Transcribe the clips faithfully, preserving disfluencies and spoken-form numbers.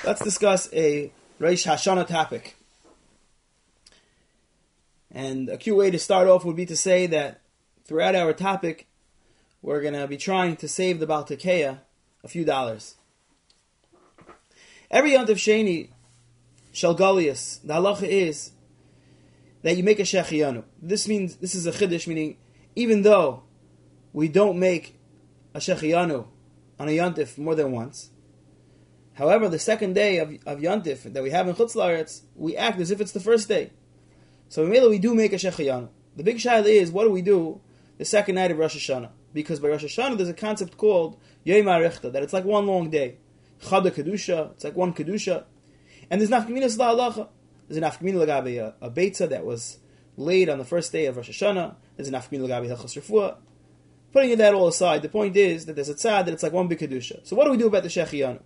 let's discuss a Rosh Hashanah topic. And a cute way to start off would be to say that throughout our topic, we're going to be trying to save the Baal Tekeya a few dollars. Every Yom Tov Sheni, Shel Galius, the halacha is that you make a Shechianu. This means, this is a Chiddush, meaning even though we don't make a Shechianu on a Yom Tov more than once, however, the second day of, of Yom Tov that we have in Chutz La'aretz, we act as if it's the first day. So in Mela we do make a Shechianu. The big shaila is, what do we do the second night of Rosh Hashanah? Because by Rosh Hashanah there's a concept called Yom HaRichta, that it's like one long day. Chada Kedusha, it's like one Kedusha. And there's nafkaminas la'alacha. There's a nafkamina l'gabi a, a beitza that was laid on the first day of Rosh Hashanah. There's a nafkamina l'gabi hilchos refuah. Putting that all aside, the point is that there's a tzad that it's like one big Kedusha. So what do we do about the Shechianu?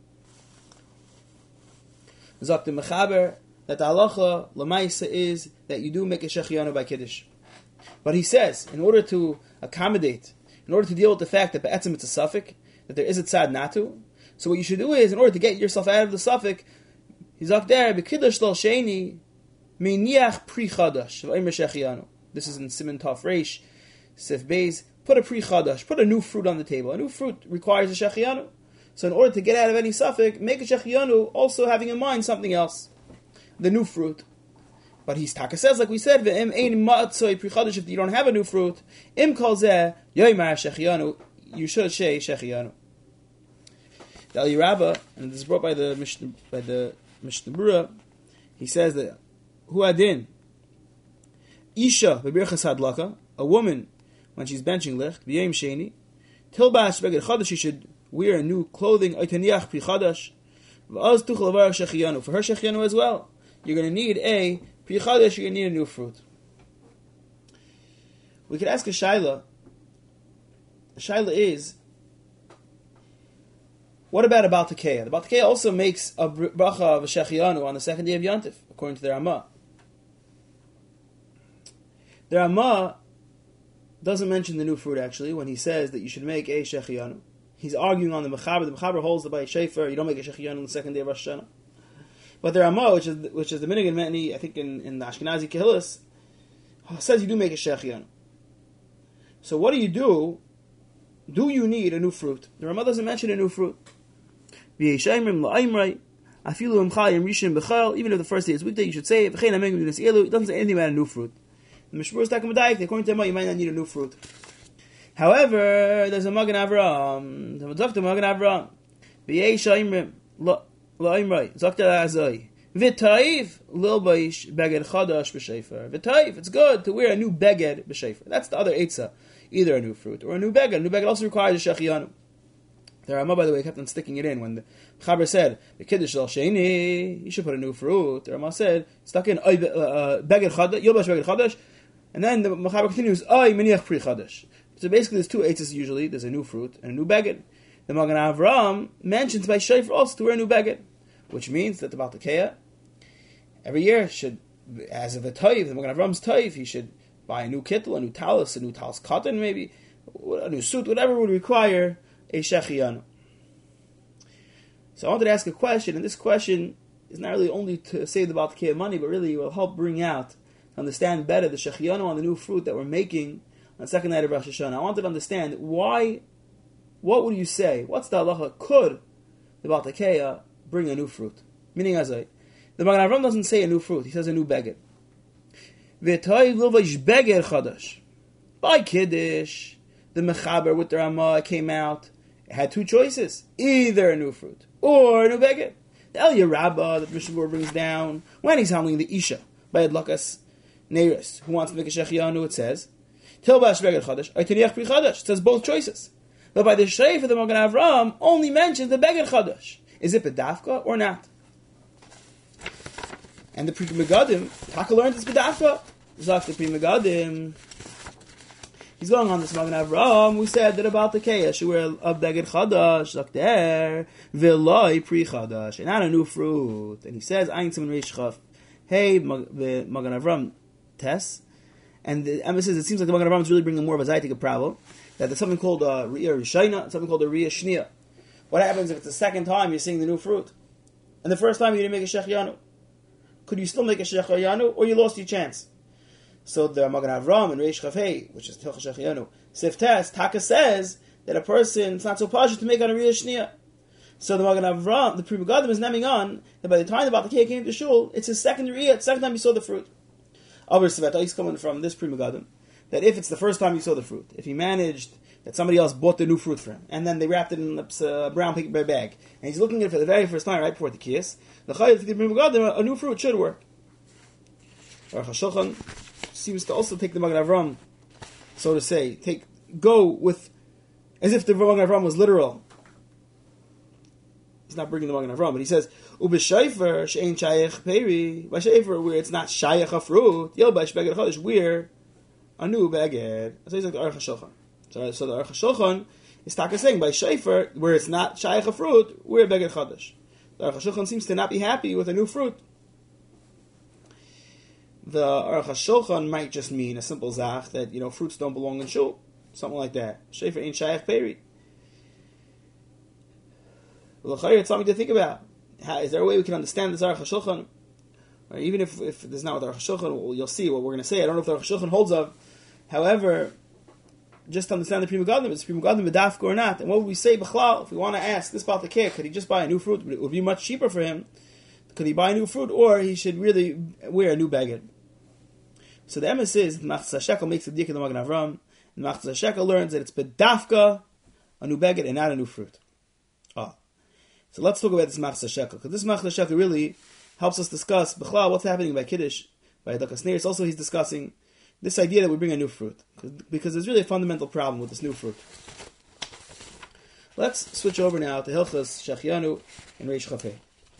Zok the Mechaber, that the halacha l'maisa is that you do make a Shechianu by Kiddush. But he says, in order to accommodate, in order to deal with the fact that be'etzim it's a suffix, that there is a tzad natu, so what you should do is, in order to get yourself out of the suffix, he's up there, b'kiddush l'al sheni, meiniach pri chadash, v'aymer shechianu. This is in Siman Tov Reish, Sif Beis, put a pri chadash, put a new fruit on the table. A new fruit requires a shechianu. So in order to get out of any suffix, make a shechianu, also having in mind something else. The new fruit. But he's taka says, like we said, v'im ein ma'atzoi pri chadash, if you don't have a new fruit, im kol zeh, yoymar shechianu, you should say shechianu. The Eli Rabbah, and this is brought by the Mishnah, by the Mishnah Berurah, he says that Hu Adin Isha b'birchas hadlaka, a woman when she's benching licht b'yom sheni tilbash beged chadash, she should wear a new clothing oitaniach pri chadash v'az tuchel avar shechianu, for her shechianu as well. You're going to need a pri chadash, you're going to need a new fruit. We could ask a shaila. The shaila is, what about a Baal Tekeya? The Baal Tekeya also makes a bracha of a Shechianu on the second day of Yom Tov, according to the Ramah. The Ramah doesn't mention the new fruit, actually, when he says that you should make a Shechianu. He's arguing on the Mechaber. The Mechaber holds that by a Shefer, you don't make a Shechianu on the second day of Rosh Hashanah. But the Ramah, which is which is the Minhag in many, I think in, in the Ashkenazi Kehillas, says you do make a Shechianu. So what do you do? Do you need a new fruit? The Ramah doesn't mention a new fruit. Even if the first day is weekday, you should say it. It doesn't say anything about a new fruit. The Mishmur is according to the Ramah, you might not need a new fruit. However, there's a Magen Avraham. The Magen Avraham. V'taiv lilbaish beged chadash b'shefer. V'taiv, it's good to wear a new beged b'shefer. That's the other eitzah. Either a new fruit or a new beged. A new beged also requires a shechianu. The Ramah, by the way, kept on sticking it in. When the Chaber said, the Kiddush al Sheni, you should put a new fruit. The Ramah said, stuck in, beged chadash, yilbash beged chadash. And then the Chaber continues, ay meniach pri chadash. So basically there's two eitzahs usually. There's a new fruit and a new beged. The Magen Avraham mentions by shefer also to wear a new beged, which means that the Baal Tekeya every year should, as of a toiv, the Magen Avraham's toiv, he should buy a new kittel, a new talis, a new talis cotton maybe, a new suit, whatever would require a shechianu. So I wanted to ask a question, and this question is not really only to save the Baal Tekeya money, but really will help bring out, to understand better the shechianu on the new fruit that we're making on the second night of Rosh Hashanah. I wanted to understand why, what would you say, what's the halacha, could the Baal Tekeya bring a new fruit? Meaning, as I, the Magen Avraham doesn't say a new fruit, he says a new beged. V'toi lilvash beged chadash. By Kiddush, the Mechaber with the Ramah came out, it had two choices, either a new fruit or a new beged. The Eli Rabbah that Mishnah Berurah brings down, when he's handling the Isha by Adlakas Neiris, who wants to make a Shechianu, it says, Tilbash beged chadash, oitaniach pri chadash. It says both choices. But by the Shefer, the Magen Avraham only mentions the beged chadash. Is it bedafka or not? And the Pri Megadim, Taka learned it's bedafka. Zak the Pri Megadim. He's going on this Magen Avraham. We said that about the Tekeya, she wear a beged chadash, Zak there, v'loi pri chadash, and not a new fruit. And he says, Ayin Siman Reish Chaf, hey, Magen Avraham, Tess. And the emphasis, it seems like the Magen Avraham is really bringing more of a Zaytik problem. That there's something called a Riyah Rishayna, something called a Riyah Shniya. What happens if it's the second time you're seeing the new fruit? and the first time you didn't make a Shechianu. Could you still make a Shechianu, or you lost your chance? So the Magen Avram and Reish Chafei, which is Hilchah Shechianu, Siftes, Taka says that a person, it's not so posh to make on a Riyah Shniya. So the Magen Avram, the Pri Megadim is naming on that by the time the Baltakeh came to Shul, it's his second Riyah, it's the second time he saw the fruit. Over Sveta, he's coming from this Pri Megadim, that if it's the first time you saw the fruit, if he managed that somebody else bought the new fruit for him, and then they wrapped it in a brown paper bag, and he's looking at it for the very first time right before the kiss, the Chayil for the Pri Megadim, a new fruit should work. Aruch HaShulchan seems to also take the Magen Avram, so to say, take go with, as if the Magen Avram was literal. He's not bringing the Magen Avram, but he says, "Ubeshayfer she'ein shayach peri." By shayfer, where it's not shayach a fruit, yelbash beged chodesh, where a new beged. So he's like the Aruch HaShulchan. So, so the Aruch HaShulchan is taka saying by shayfer, where it's not shayach a fruit, where beged chodesh. The Aruch HaShulchan seems to not be happy with a new fruit. The Aruch HaShulchan might just mean a simple zach that, you know, fruits don't belong in shul, something like that. Shayfer ain't shayach peri. Well, it's something to think about. How, is there a way we can understand this Aruch HaShulchan? Or even if, if there's not with Aruch HaShulchan, well, you'll see what we're going to say. I don't know if the Aruch HaShulchan holds of. However, just to understand the Pri Megadim, is Pri Megadim B'dafka or not? And what would we say, B'chlal, if we want to ask this about the care, could he just buy a new fruit? It would be much cheaper for him. Could he buy a new fruit, or he should really wear a new baguette? So the emes is, the Machzas HaShekel makes the dik of the Magen Avram, and the Machzas HaShekel learns that it's B'dafka, a new baguette, and not a new fruit. Oh. So let's talk about this Machzas HaShekel, because this Machzas HaShekel really helps us discuss B'chlal, what's happening by Kiddush, by Dakas Neir. It's also he's discussing this idea that we bring a new fruit, because there's really a fundamental problem with this new fruit. Let's switch over now to Hilchas Shechianu and Reish Chafei.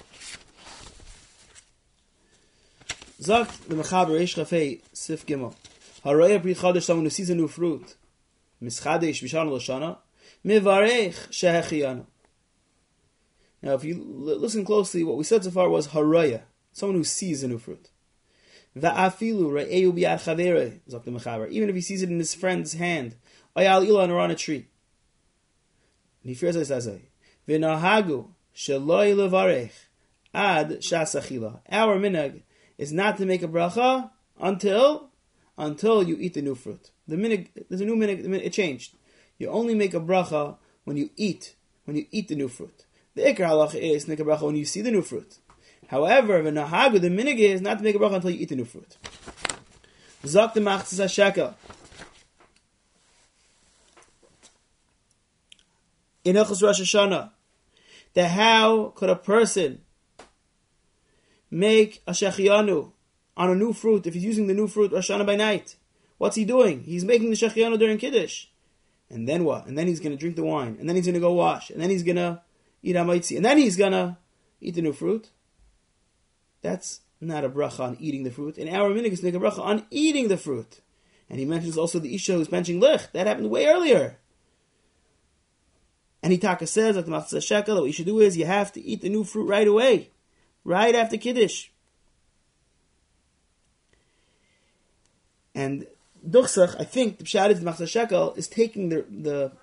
Sagt the Mechaber Reish Chafei Sif Gimel, Haraya Bri Chodesh, someone who sees a new fruit, Mischadesh B'Shana L'Shana, Mivarech Shechianu. Now, if you l- listen closely, what we said so far was haraya, someone who sees a new fruit. Va'afilu re'eu biyad chavere, zok the mechaber, even if he sees it in his friend's hand, ayal ilan or on a tree. And he fears this as a v'nahagu sheloi levarech ad shasachila. Our minhag is not to make a bracha until until you eat the new fruit. The minhag, there's a new minhag, it changed. You only make a bracha when you eat, when you eat the new fruit. The ikar halacha is to make a bracha when you see the new fruit. However, the nahagu, the minhag is not to make a bracha until you eat the new fruit. Zok the Machzas HaShekel. In Hilchos Rosh Hashanah, that how could a person make a shechianu on a new fruit if he's using the new fruit Rosh Hashanah by night? What's he doing? He's making the shechianu during Kiddush. And then what? And then he's going to drink the wine. And then he's going to go wash. And then he's going to eat hamaitzi, and then he's gonna eat the new fruit. That's not a bracha on eating the fruit. In our minhag, it's a bracha on eating the fruit. And he mentions also the isha who's benching lich. That happened way earlier. And Hitaka says at the Machzas HaShekel that what you should do is you have to eat the new fruit right away, right after Kiddush. And Duchsach, I think the Pshat is the Machzas HaShekel is taking the the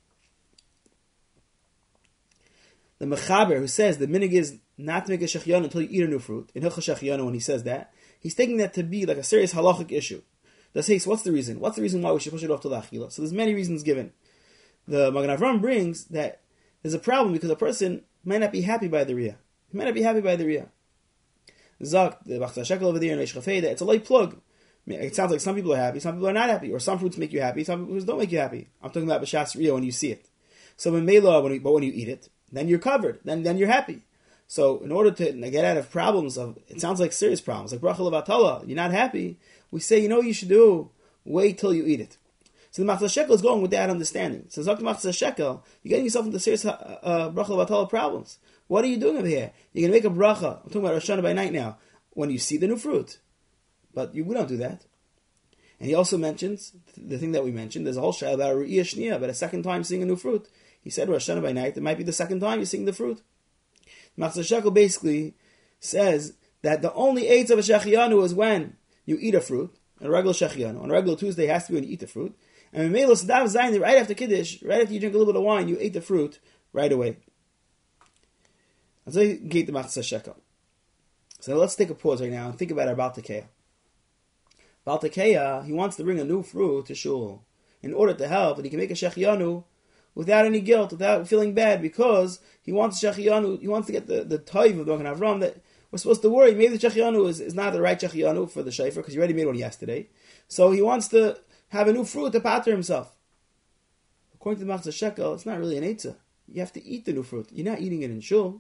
The Mechaber, who says the minhag is not to make a shechianu until you eat a new fruit, in Hilchos Shechianu, when he says that, he's taking that to be like a serious halachic issue. Does he? So what's the reason? What's the reason why we should push it off to the achila? So there's many reasons given. The Magen Avram brings that there's a problem because a person might not be happy by the riyah. He might not be happy by the riyah. Zak, the Machzas HaShekel over there in Reish Chafei, that it's a light plug. It sounds like some people are happy, some people are not happy, or some fruits make you happy, some fruits don't make you happy. I'm talking about b'shas riyah when you see it. So in Mela, when you, but when you eat it, then you're covered. Then then you're happy. So in order to get out of problems of, it sounds like serious problems, like bracha levatala, you're not happy, we say, you know what you should do? Wait till you eat it. So the Machzas HaShekel is going with that understanding. So Zok the Machzas HaShekel, you're getting yourself into serious uh, uh, bracha levatala problems. What are you doing over here? You're going to make a bracha, I'm talking about Rosh Hashanah by night now, when you see the new fruit. But you, we don't do that. And he also mentions, the thing that we mentioned, there's a whole shayla about a Ru'iyah Shniyah, about a second time seeing a new fruit. He said Rosh Hashanah by night, it might be the second time you're seeing the fruit. Machzas HaShekel basically says that the only eitz of a shechianu is when you eat a fruit, a regular shechianu. On a regular Tuesday it has to be when you eat the fruit. And in Meilos Dav Zayin, right after Kiddush, right after you drink a little bit of wine, you ate the fruit right away. And so he gave the machzah shekel. So let's take a pause right now and think about our Baal Tekeya. Baal Tekeya, he wants to bring a new fruit to shul in order to help, and he can make a shechianu without any guilt, without feeling bad, because he wants shechianu, he wants to get the, the toiv of Magen Avram that we're supposed to worry. Maybe the shechianu is, is not the right shechianu for the shayfer, because he already made one yesterday. So he wants to have a new fruit to pater himself. According to the machzah shekel, it's not really an eitzah. You have to eat the new fruit. You're not eating it in shul.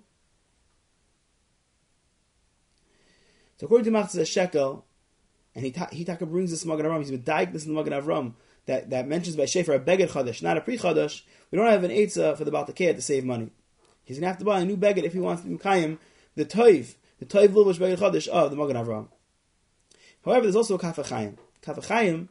So according to machzah shekel, and he ta- he taka brings this Magen Avram, he's been dying this in the Magen Avram, that, that mentions by Shefer a beged chadash, not a pre chadash. We don't have an eitzah for the Baal Tekeya to save money. He's gonna have to buy a new beged if he wants to mekayim the toiv, the toiv lubush beged chadash of the Magen Avram. However, there's also a Kaf HaChaim. Kaf HaChaim,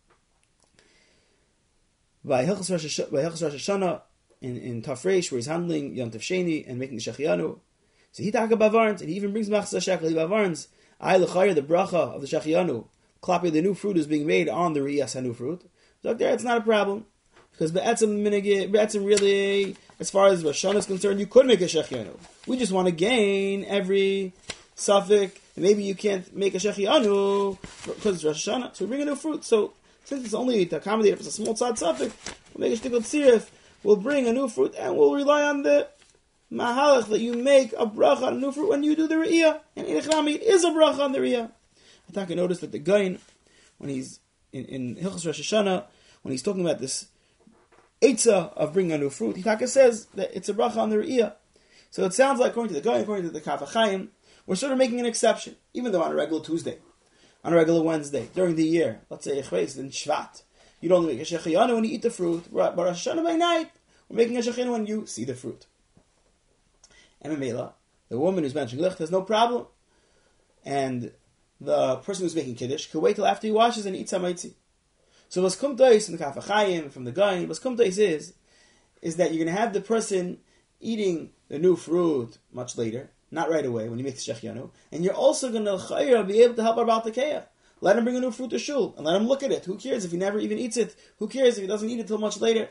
by Hilchos Rosh Hashanah in in Tafresh, where he's handling Yom Tov Sheni and making the shechianu. So he taka bavarns, and he even brings machzah shekel. He bavarns ay l'chayr, the bracha of the shechianu. Klapi, the new fruit is being made on the riyas new fruit. So there, it's not a problem, because be'etzem minhag, be'etzem really, as far as Rosh Hashanah is concerned, you could make a shechianu. We just want to gain every suffix. Maybe you can't make a shechianu because it's Rosh Hashanah, so we bring a new fruit. So since it's only to accommodate if it's a small tzad suffix, we'll make a shtickle tzirif. We'll bring a new fruit, and we'll rely on the mahalach that you make a bracha on a new fruit when you do the re'iyah. And in Echnami, it is a bracha on the re'iyah. I think I noticed that the Gaon, when he's in, in Hilchos Rosh Hashanah, when he's talking about this eitzah of bringing a new fruit, he taka says that it's a bracha on the re'iyah. So it sounds like, according to the Gaon, according to the Kaf HaChaim, we're sort of making an exception, even though on a regular Tuesday, on a regular Wednesday, during the year, let's say Echveis, in Shvat, you don't make a shechianu when you eat the fruit, but Rosh Hashanah by night, we're making a shechianu when you see the fruit. And Mamela, the woman who's mentioning licht has no problem, and the person who's making kiddush could wait till after he washes and eats hamaitzi. So what's kumtais in the Kaf HaChaim from the Gaon, what's kumtais is, is that you're going to have the person eating the new fruit much later, not right away when you make the shechianu, and you're also going to be able to help our Baal Tekeya. Let him bring a new fruit to shul, and let him look at it. Who cares if he never even eats it? Who cares if he doesn't eat it till much later?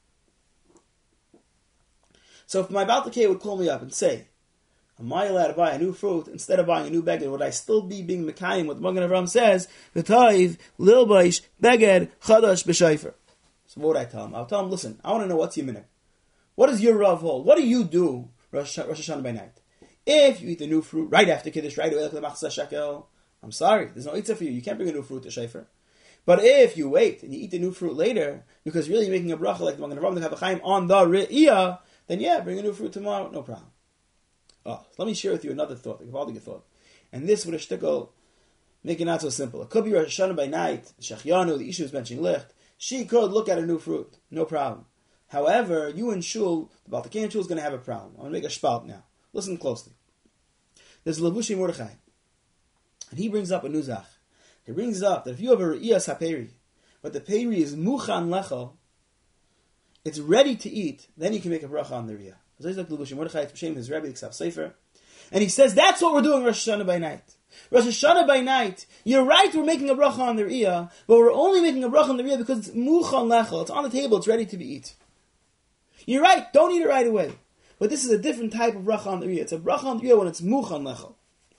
So if my Baal Tekeya would call me up and say, am I allowed to buy a new fruit instead of buying a new beged? Would I still be being mekayim what Magen Avram says? V'taiv, lilbaish, beged, chadash, b'shayfer. So what would I tell him? I'll tell him, listen, I want to know what's your minhag. What does your Rav hold? What do you do Rosh Hashanah by night? If you eat the new fruit right after Kiddush, right away, like the machzah shekel, I'm sorry, there's no itzah for you. You can't bring a new fruit to Shayfer. But if you wait and you eat the new fruit later, because really you're making a bracha like the Magen Avram, the Kaf HaChaim on the re'iyah, then yeah, bring a new fruit tomorrow, no problem. Oh, so let me share with you another thought, a Gavaldic thought. And this would a shtickle make it not so simple. It could be Rosh Hashanah by night, the Shechianu, the issue is mentioning licht. She could look at a new fruit, no problem. However, you and Shul, the Baal Tekeya Shul is going to have a problem. I'm going to make a spalt now. Listen closely. There's Levushi Mordechai. And he brings up a nuzach. He brings up that if you have a re'iyas haperi, but the peri is muchan lecho, it's ready to eat, then you can make a bracha on the re'iyah. His Rebbe, the Ksav Sefer. And he says, that's what we're doing Rosh Hashanah by night. Rosh Hashanah by night, you're right, we're making a bracha on the re'iyah, but we're only making a bracha on the re'iyah because it's muchan lecho, it's on the table, it's ready to be eaten. You're right, don't eat it right away. But this is a different type of bracha on the re'iyah. It's a bracha on the re'iyah when it's muchan lecho.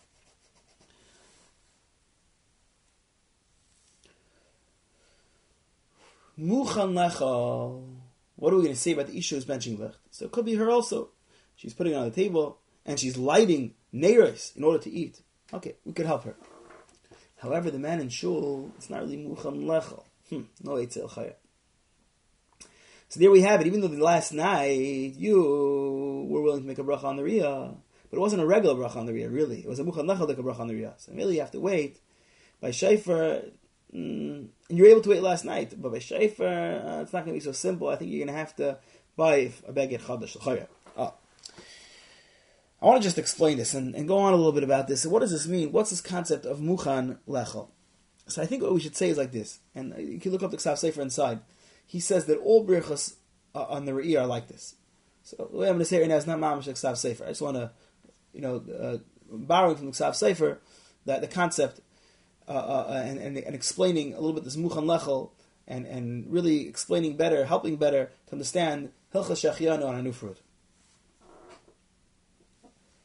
Muchan lecho. What are we going to say about the Isha who's benching licht? So it could be her also. She's putting it on the table and she's lighting neiros in order to eat. Okay, we could help her. However, the man in shul, it's not really muchan lecho. Hmm, no eitzel chaya. So there we have it. Even though the last night you were willing to make a bracha on the riyah, but it wasn't a regular bracha on the riyah, really. It was a muchan lecho like a bracha on the riyah. So really you have to wait. By shayfer, mm, and you were able to wait last night, but by shayfer, uh, it's not going to be so simple. I think you're going to have to buy a beged chadash l'chaya. Oh. I want to just explain this and, and go on a little bit about this. So what does this mean? What's this concept of muchan lecho? So I think what we should say is like this, and you can look up the Ksav Sefer inside. He says that all brichas uh, on the re'iyah are like this. So the way I'm going to say it right now is not mamash the Ksav Sefer. I just want to, you know, uh, borrowing from the Ksav Sefer, that the concept uh, uh, and, and and explaining a little bit this muchan lechel and and really explaining better, helping better to understand hilchas shechianu on a new fruit.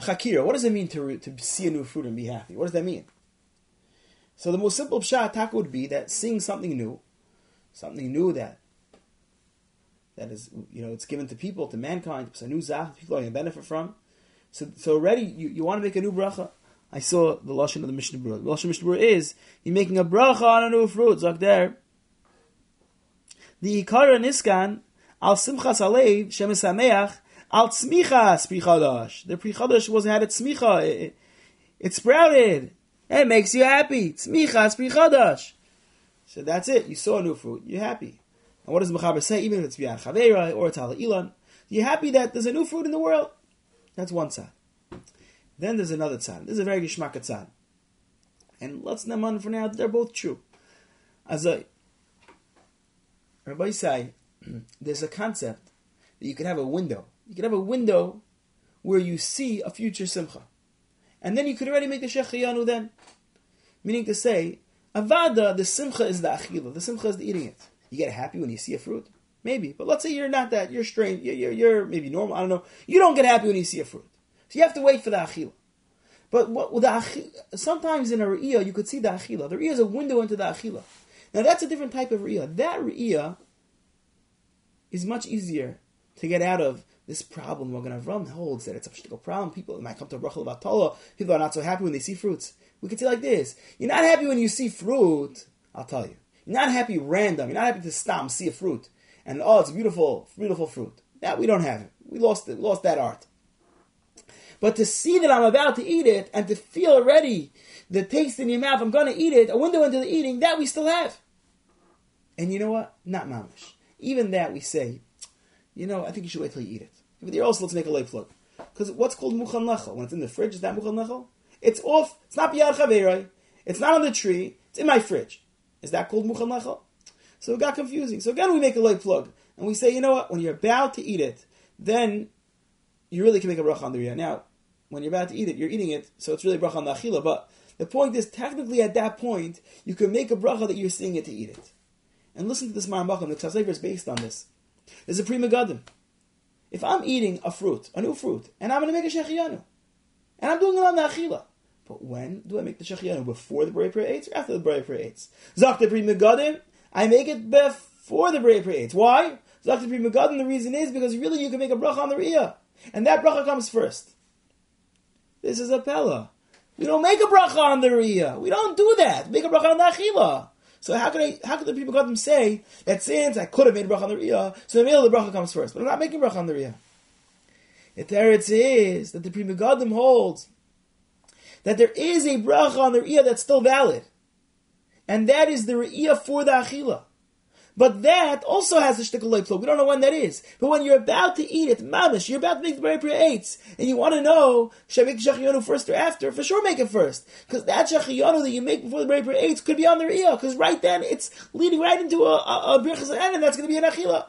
Chakira, what does it mean to, to see a new fruit and be happy? What does that mean? So the most simple pshat taka would be that seeing something new, something new that that is, you know, it's given to people, to mankind, it's a new zach, people are going to benefit from. So, so already you, you want to make a new bracha. I saw the lashon of the Mishnah Berurah. The lashon of Mishnah Berurah is you're making a bracha on a new fruit. Zok there. The ikara niskan al simchas alev shemisameach al tzmichas pri chadash. The pri chadash wasn't had its tzmicha. It, it, it sprouted. It makes you happy. Tzmichas pri chadash. So that's it. You saw a new fruit. You're happy. And what does Mechaber say? Even if it's B'yad Chaveira or Tala Ilan, you're happy that there's a new fruit in the world. That's one tzad. Then there's another tzad. This is a very gishmak tzad. And let's naman for now, they're both true. As a Rabbi say, there's a concept that you can have a window. You can have a window where you see a future simcha. And then you could already make a shechiyanu then. Meaning to say, avada, the simcha is the achila. The simcha is the eating it. You get happy when you see a fruit? Maybe. But let's say you're not that. You're strange. You're, you're, you're maybe normal. I don't know. You don't get happy when you see a fruit. So you have to wait for the achila. But what, with the achila, sometimes in a re'iyah, you could see the achila. The re'iyah is a window into the achila. Now that's a different type of re'iyah. That re'iyah is much easier to get out of this problem. Magen Avram holds that it's a shtickle problem. People might come to a bracha levatala. People are not so happy when they see fruits. We could say like this. You're not happy when you see fruit. I'll tell you. You're not happy random. You're not happy to stam, see a fruit. And oh, it's a beautiful, beautiful fruit. That we don't have it. We lost it. We lost that art. But to see that I'm about to eat it and to feel already the taste in your mouth, I'm going to eat it, a window into the eating, that we still have. And you know what? Not mamish. Even that we say, you know, I think you should wait till you eat it. But you're also, let's make a late plug. Because what's called muchan lechel? When it's in the fridge, is that muchan lechel? It's off. It's not b'yad chaverai. It's not on the tree. It's in my fridge. Is that called muchan lechel? So it got confusing. So again, we make a light plug. And we say, you know what? When you're about to eat it, then you really can make a bracha on the riyah. Now, when you're about to eat it, you're eating it, so it's really a bracha on the achila. But the point is, technically at that point, you can make a bracha that you're seeing it to eat it. And listen to this Marambachim. The Ksaf Sefer is based on this. There's a Pri Megadim. If I'm eating a fruit, a new fruit, and I'm going to make a shechiyanu, and I'm doing it on the achila, but when do I make the shechiyanu? Before the B'rei Pri Eitz or after the B'rei Pri Eitz? Zok the Pri Megadim, I make it before the B'rei Pri Eitz. Why? Zok the Pri Megadim, the reason is because really you can make a bracha on the riyah. And that bracha comes first. This is a pella. We don't make a bracha on the riyah. We don't do that. Make a bracha on the achila. So how can I? How can the people got them say that since I could have made a bracha on the riyah, so the meal the bracha comes first, but I'm not making bracha on the riyah? The teretz is that the Pri Megadim holds that there is a bracha on the riyah that's still valid, and that is the riyah for the achila. But that also has a shtickle light plug. We don't know when that is. But when you're about to eat it, mamish, you're about to make the B'rei Pri Eitz, and you want to know, should I make the shechiyanu first or after? For sure make it first. Because that shechiyanu that you make before the B'rei Pri Eitz could be on the riyah. Because right then, it's leading right into a, a, a birchas and that's going to be an achila.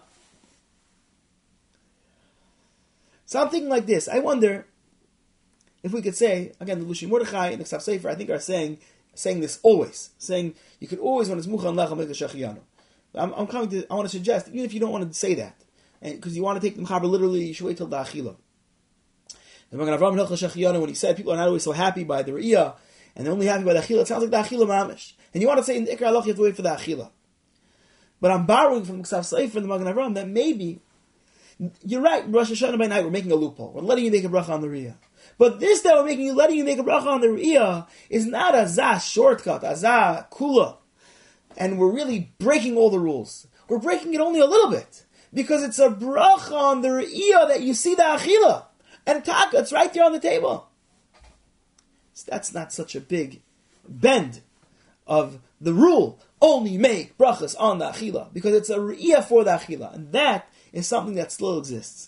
So I'm thinking like this. I wonder if we could say, again, the Lushi Mordechai and the Ksaf Sefer, I think are saying saying this always. Saying, you could always, when it's muchan lechem, make the shechiyanu. I'm, I'm coming to, I want to suggest, even if you don't want to say that, because you want to take the mechaber literally, you should wait till the achila. And Magen Avraham Hilchos Shechiyanu, when he said people are not always so happy by the re'iyah, and they're only happy by the achila, it sounds like the achila mamish. And you want to say in the Ikar Halach, you have to wait for the achila. But I'm borrowing from the Ksaf Sefer and the Magen Avraham that maybe, you're right, Rosh Hashanah by night, we're making a loophole. We're letting you make a bracha on the re'iyah. But this that we're making you, letting you make a bracha on the re'iyah is not a zah shortcut, a zah kula. And we're really breaking all the rules. We're breaking it only a little bit. Because it's a bracha on the re'iyah that you see the achila. And taka, it's right there on the table. So that's not such a big bend of the rule. Only make brachas on the achila. Because it's a re'iyah for the achila. And that is something that still exists.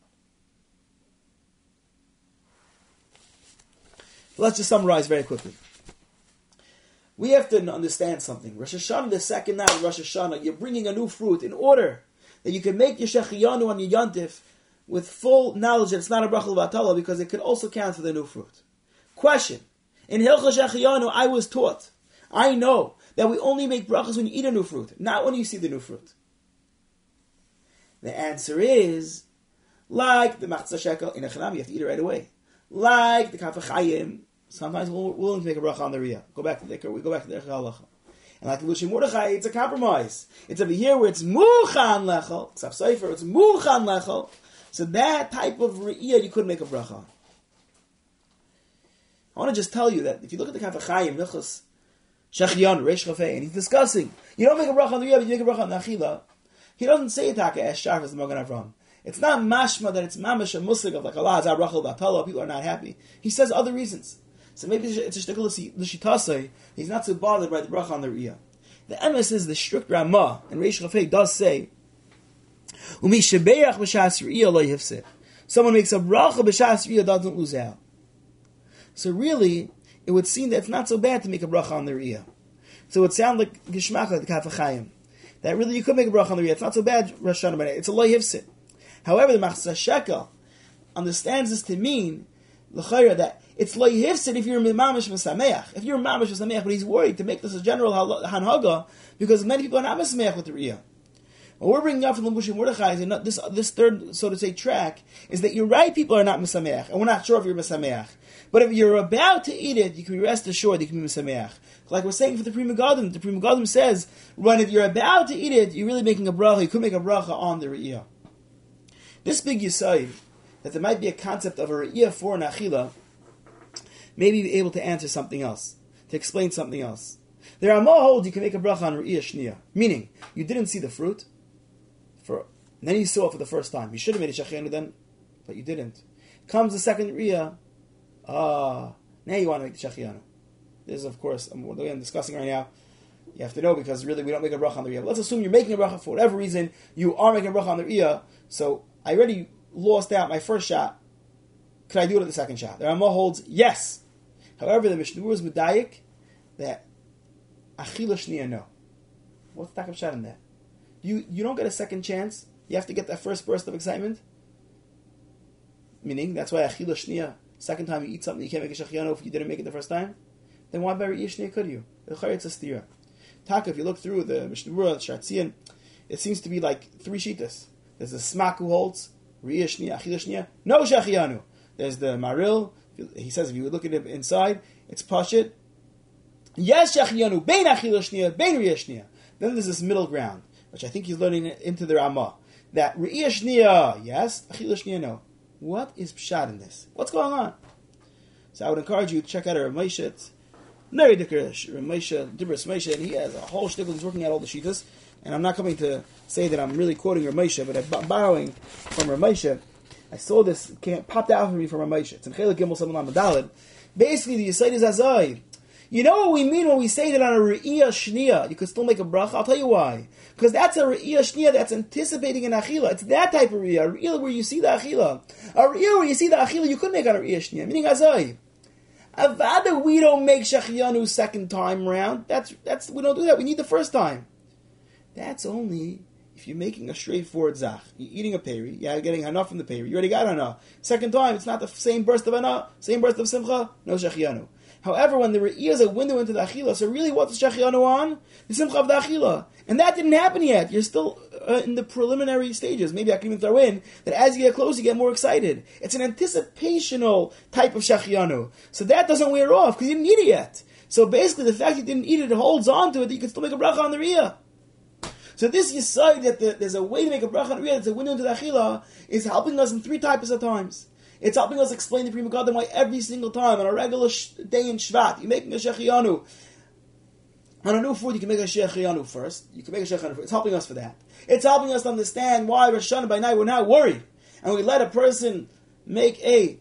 Let's just summarize very quickly. We have to understand something. Rosh Hashanah, the second night of Rosh Hashanah, you're bringing a new fruit in order that you can make your shechiyanu on your yantif with full knowledge that it's not a bracha l'vatala because it could also count for the new fruit. Question. In Hilchos Shechiyanu, I was taught, I know, that we only make brachas when you eat a new fruit, not when you see the new fruit. The answer is, like the machzah shekel in a chanam, you have to eat it right away. Like the Kaf HaChaim, sometimes we're willing to make a bracha on the Riyah. Go back to the we go back to the Halacha. And like the Lushim Mordechai, it's a compromise. It's over here where it's Muchan Lechel, Ksaf Sefer, it's Muchan Lechel. So that type of Riyah you couldn't make a bracha on. I want to just tell you that if you look at the Kaf HaChaim, Milchus Shechianu, Reish Chafei, and he's discussing, you don't make a bracha on the Riyah, but you make a bracha on the Achila. He doesn't say Taka as sharp as the Magen Avraham. It's not mashma that it's mamash a musig of like Allah Azar Rachel Batala, people are not happy. He says other reasons. So maybe it's a shtickle l'shitasei. He's not so bothered by the bracha on the Riyah. The emes is the strict Ramah, and Reish Chafei does say, Umi shebeach b'shas Riyah lo yifseh. Someone makes a bracha b'shas Riyah doesn't lose out. So really, it would seem that it's not so bad to make a bracha on the Riyah. So it would sound like Gishmach, like the Kaf HaChaim. That really you could make a bracha on the Riyah. It's not so bad, Rosh Hashanah, but it's a lo yifseh. However, the Machzah Shekel understands this to mean l'chayra that it's lo yifsed if you're mamash v'sameach. If you're mamash v'sameach, but he's worried to make this a general hanhaga because many people are not v'sameach with the Riyah. What we're bringing up from the Lushim Mordechai is that this this third, so to say, track is that you're right. People are not misameach, and we're not sure if you're misameach. But if you're about to eat it, you can be rest assured you can be misameach. Like we're saying for the Pri Megadim, the Pri Megadim says when if you're about to eat it, you're really making a bracha. You could make a bracha on the Riyah. This big Yisayid, that there might be a concept of a Riyah for an Achila, maybe be able to answer something else, to explain something else. There are more holds you can make a bracha on Riyah Shniya, meaning you didn't see the fruit, for and then you saw it for the first time. You should have made a Shechianu then, but you didn't. Comes the second Riyah, ah, now you want to make the Shechianu. This is, of course, the way I'm discussing right now. You have to know because really we don't make a bracha on the Riyah. Let's assume you're making a bracha for whatever reason. You are making a bracha on the Riyah, so I already lost out my first shot. Could I do it at the second shot? The Ramah holds yes. However, the Mishnah is medayik that achila shniya no. What's the shot in that? You you don't get a second chance. You have to get that first burst of excitement. Meaning that's why achila shniya. Second time you eat something you can't make a shechianu if you didn't make it the first time. Then why by Riyah shniya could you? It's a stira. Taka, if you look through the Mishnah Shartzian, it seems to be like three shitas. There's the Smak who holds Riyah Shniya, Achila Shniya, no Shechianu. There's the Maril. He says if you look at it inside, it's Pashit. Yes, Shechianu, Bein Achila Shniya, Bein Riyah Shniya. Then there's this middle ground, which I think he's learning into the Ramah. That Riyah Shniya, yes, Achila Shniya, no. What is Pshat in this? What's going on? So I would encourage you to check out our Ramesha. It's Neri Dikr Ramesha, Dibras Ramesha, and he has a whole shtickle. He's working out all the shitas. And I'm not coming to say that I'm really quoting Ramesha, but I'm borrowing from Ramesha. I saw this, it popped out for me from Ramesha. It's in Chelik Gimel Seven Lamadalid. Basically, the Yisayid is Azai. You know what we mean when we say that on a Riyah Shniya, you could still make a bracha? I'll tell you why. Because that's a Riyah Shniya that's anticipating an Achila. It's that type of Riyah. A Riyah where you see the Achila. A Riyah where you see the Achila, you could make on a Riyah Shniya. Meaning Azai. Avada, we don't make Shechianu second time round. That's, that's, we don't do that. We need the first time. That's only if you're making a straightforward zach. You're eating a peri, you're getting hana from the peri. You already got hana. Second time, it's not the same burst of hana, same burst of simcha, no shechianu. However, when the re'iyah is a window into the achila, so really what's the shechianu on? The simcha of the achila. And that didn't happen yet. You're still uh, in the preliminary stages. Maybe I can even throw in that as you get close, you get more excited. It's an anticipational type of shechianu. So that doesn't wear off because you didn't eat it yet. So basically, the fact you didn't eat it, it holds on to it that you can still make a bracha on the re'iyah. So this Yisayid that the, there's a way to make a bracha on Riyah, that's a window into the Achila, is helping us in three types of times. It's helping us explain the Pri Megadim why every single time, on a regular sh- day in Shvat, you're making a Shechianu. On a new food, you can make a Shechianu first. You can make a Shechianu first. It's helping us for that. It's helping us to understand why Rosh Hashanah by night we're not worried. And we let a person make a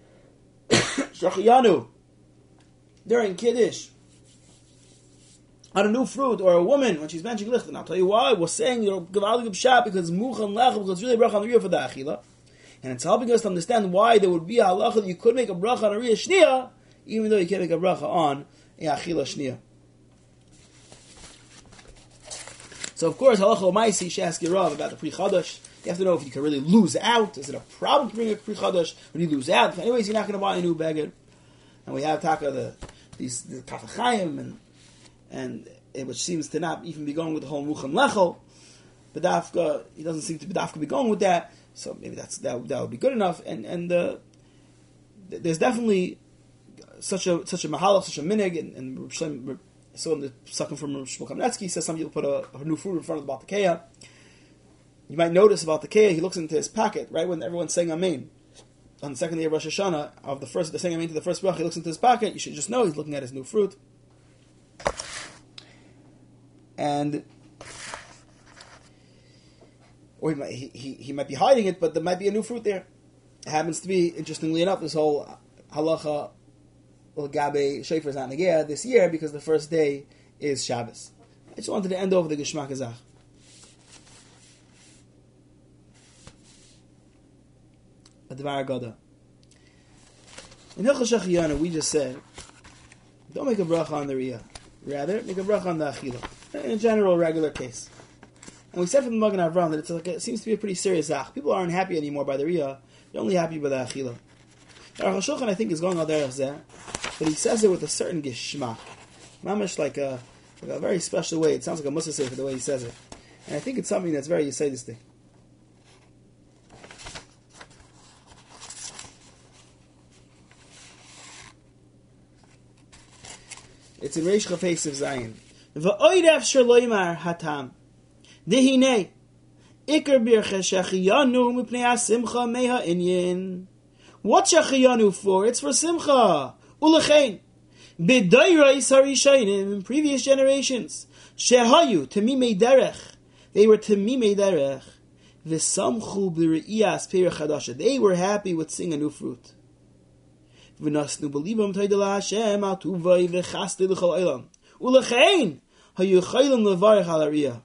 Shechianu during Kiddush on a new fruit, or a woman when she's benching licht. And I'll tell you why. We're saying you're Gavali Gibshat because Muchan Lechel, because it's really a bracha on the Riyah for the Achila. And it's helping us to understand why there would be a halacha that you could make a bracha on a Riyah Shniya, even though you can't make a bracha on a Achila Shniya. So of course, halacha l'maisi, she asks Rav about the Pri Chadash. You have to know if you can really lose out. Is it a problem to bring a Pri Chadash when you lose out? Anyways, you're not going to buy a new beged. And we have taka the these the Kaf HaChaim and and it, which seems to not even be going with the whole Muchan Lechel. Bedafka, he doesn't seem to Bedafka be going with that, so maybe that's that, that would be good enough. And and the there's definitely such a such a mahalach, such a minig, and, and so in the second from Shmuel Kamenetsky says some people put a, a new fruit in front of the Baltakeya. You might notice about the Baltakeya, he looks into his pocket right when everyone's saying Amen. On the second day of Rosh Hashanah, of the first, the saying Amen to the first bracha, he looks into his pocket. You should just know he's looking at his new fruit. And or he might, he, he, he might be hiding it, but there might be a new fruit there. It happens to be, interestingly enough, this whole halacha Gabe Shofar not Negea this year because the first day is Shabbos. I just wanted to end over the Geshmak Azach. Advar Gada. In Hilchos Shechiyanu, we just said, don't make a bracha on the Riyah. Rather, make a bracha on the Achila. In a general, regular case. And we said from the Magen Avraham that it's like a, it seems to be a pretty serious Zach. People aren't happy anymore by the Riyah. They're only happy by the Achila. Aruch HaShulchan, I think, is going on there, but he says it with a certain Geshmak. Mamash like a, like a very special way. It sounds like a Musa Sefer the way he says it. And I think it's something that's very Yisaidistic. It's in Reish Chafei of Zion. V'oidev shaloimar hatam. Dehine. Iker birche shechiyanu mipnei ha-simcha mei ha-inyin. What's shechiyanu for? It's for simcha. Ulechein. B'dayrais harishayim in previous generations. Shehayu temimei derech. They were temimei derech. V'samchu b're'iyas perech hadasha. They were happy with seeing a new fruit. V'nasnu b'libam taydela Hashem al tuvay v'chaste l'chol olam. Ulechein hayu chaylim levarech al hariyah.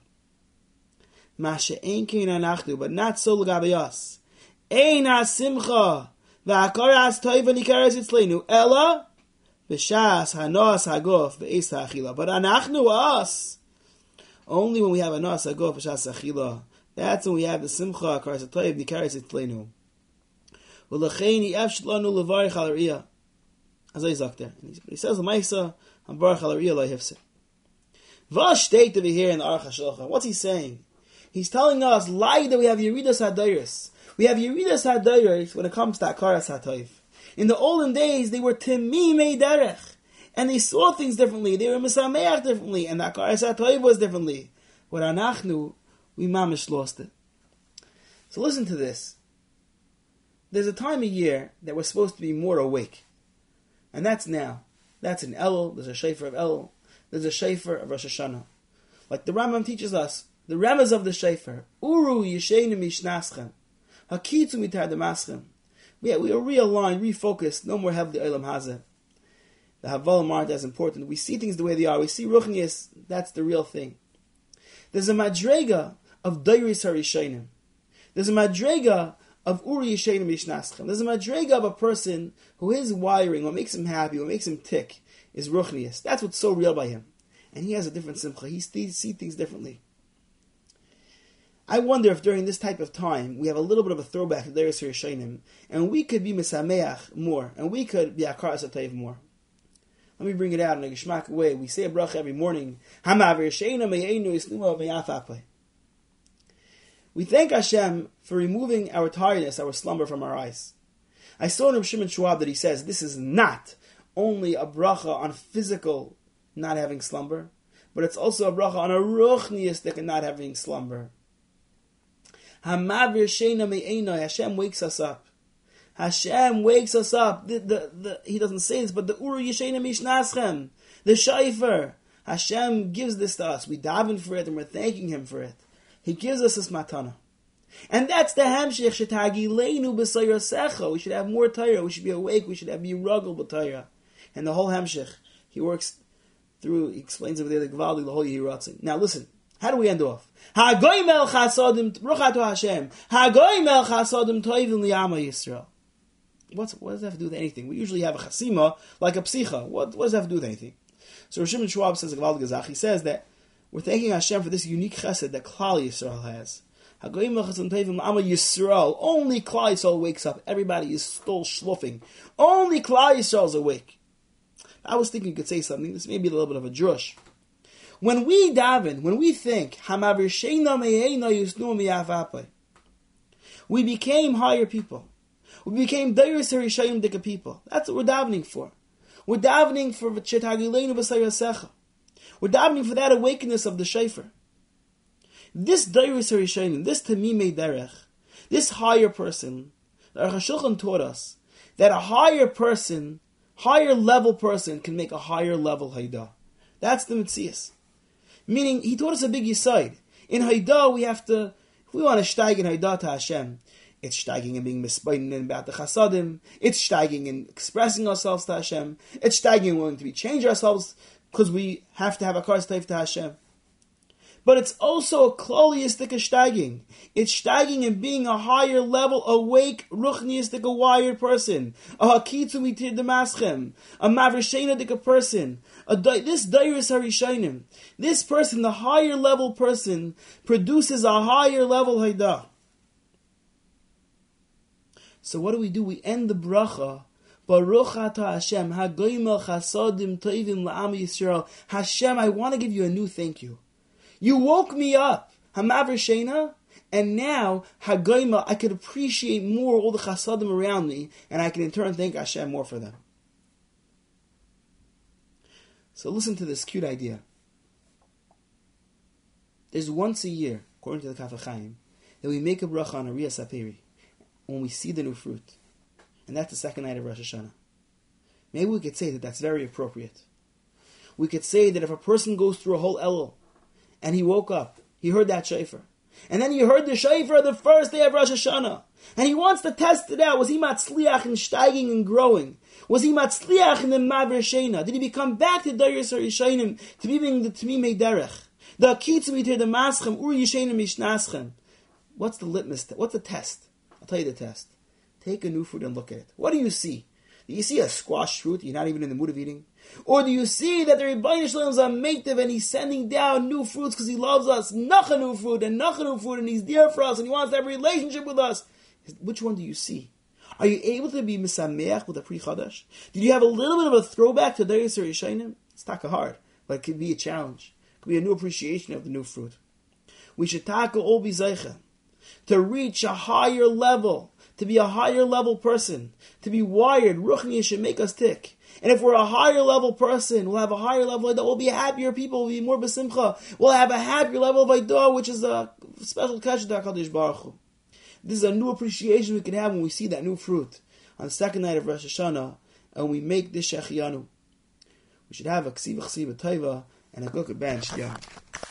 Mashe ein kein anachnu, but not so l'gabe us. Ein ha-simcha v'hakaras toiv v'nikaras itzleinu ela v'shas hanos haguf v'eis ha'achila. But anachnu, us, only when we have hanos haguf v'shas ha'achila. That's when we have the simcha hakaras toiv v'nikaras itzleinu. V'lechein yi'efsh lanu levarech al hariyah. As I sagt there. He says, L'maisa, I'm barach al hariyah lo'hifse. V'ash state over here in the Aruch HaShulchan. What's he saying? He's telling us, lie that we have Yeridas HaDayros. We have Yeridas HaDayros when it comes to Akaras HaToiv. In the olden days, they were Temimei Derech. And they saw things differently. They were Misameach differently. And the Akaras HaToiv was differently. What Anachnu, we mamish lost it. So listen to this. There's a time of year that we're supposed to be more awake. And that's now. That's in Elul. There's a Shofar of Elul. There's a Shofar of Rosh Hashanah. Like the Rambam teaches us, the Remez of the Shofar, Uru Yeshenu Mishnaschem, Hakitzu Mitar Demaschem. We are realigned, refocused, no more have the Olam Hazeh. The Havalim aren't as important. We see things the way they are. We see Ruchnius, that's the real thing. There's a Madrega of Dairis HaRishonim. There's a Madrega of Uri Yeshenu Mishnaschem. There's a Madrega of a person who his wiring, what makes him happy, what makes him tick, is Ruchnius. That's what's so real by him. And he has a different simcha. He sees things differently. I wonder if during this type of time we have a little bit of a throwback to Dairis HaRishonim, and we could be Misameach more, and we could be Akaras HaToiv more. Let me bring it out in a Geshmak way. We say a bracha every morning. We thank Hashem for removing our tiredness, our slumber from our eyes. I saw in Reb Shimon Schwab that he says this is not only a bracha on physical not having slumber, but it's also a bracha on a ruchniistic and not having slumber. Hashem wakes us up. Hashem wakes us up. The, the, the, he doesn't say this, but the Uru Yeshena Mishnaschem, the Shofar, Hashem gives this to us. We daven for it and we're thanking Him for it. He gives us this matana. And that's the Hamshich Shetagileinu b'Sayrasecha. We should have more Torah. We should be awake. We should have be ruggle b'Torah. And the whole Hamshich, he works through, he explains over there the Gvaldi, the whole Yiratzin. Now listen. How do we end off? Hagoy mel chasadim ruchatu Hashem. Hagoy mel chasadim toivim liyama Yisrael. What's what does that have to do with anything? We usually have a chasima like a psicha. What, what does that have to do with anything? So Rosh Shimon Schwab says, He says that we're thanking Hashem for this unique chesed that Klal Yisrael has. Hagoy mel chasadim toivim liyama Yisrael. Only Klal Yisrael wakes up. Everybody is still schluffing. Only Klal Yisrael is awake. I was thinking you could say something. This may be a little bit of a drush. When we daven, when we think, we became higher people. We became Dairis Harishayim Dika people. That's what we're davening for. We're davening for Chetagilenu B'Sayasecha. We're davening for that awakeness of the Shofar. This Dairis Harishayim, this Tamimei Derech, this higher person, the Aruch HaShulchan taught us that a higher person, higher level person can make a higher level Haidah. That's the Metzias. Meaning, he taught us a big Yesod. In Haidah, we have to, if we want to steig in Haidah to Hashem, it's steiging and being mispoinen about the Chasadim, it's steiging and expressing ourselves to Hashem, it's steiging and willing to be change ourselves because we have to have a kars taif to Hashem. But it's also a kloliistic steiging. It's steiging and being a higher level, awake, ruchniistic, a wired person. A hakitzu mitir demaschem. A mavrishena person. A di- this dairis harishainim. This person, the higher level person, produces a higher level haidah. So what do we do? We end the bracha. Baruch atah Hashem. Hagoyimel chasadim toivim la'am Yisrael. Hashem, I want to give you a new thank you. You woke me up, Hamaver Shena, and now, Hagoyma, I could appreciate more all the chasadim around me, and I can in turn thank Hashem more for them. So listen to this cute idea. There's once a year, according to the Kaf HaChaim, that we make a bracha on a Riyas HaPeri, when we see the new fruit. And that's the second night of Rosh Hashanah. Maybe we could say that that's very appropriate. We could say that if a person goes through a whole Elul, and he woke up, he heard that shofar. And then he heard the shofar the first day of Rosh Hashanah. And he wants to test it out. Was he matzliach and steiging and growing? Was he matzliach in the Maver Shena? Did he become back to Dairis HaRishayim, to being the Tamimei Derech? The Akitzu Mitir the Maschem, Ur Yishenim Mishnaschem. What's the litmus test? What's the test? I'll tell you the test. Take a new fruit and look at it. What do you see? Do you see a squash fruit you're not even in the mood of eating? Or do you see that the Rebbeinu Shalom is a meitiv and he's sending down new fruits because he loves us, nach a new fruit and nach a new fruit, and he's dear for us and he wants to have a relationship with us? Which one do you see? Are you able to be misameach with a Pri Chadash? Did you have a little bit of a throwback to Dairis HaRishayim? It's taka hard, but it could be a challenge. It could be a new appreciation of the new fruit. We should tackle all bizaycha to reach a higher level, to be a higher level person, to be wired. Ruchni should make us tick. And if we're a higher level person, we'll have a higher level of Idah, we'll be happier people, we'll be more besimcha, we'll have a happier level of Idah, which is a special kasha to HaKadosh Baruch Hu. This is a new appreciation we can have when we see that new fruit on the second night of Rosh Hashanah, and we make this Shechianu. We should have a ksiva ksiva taiva and a good bench, yeah.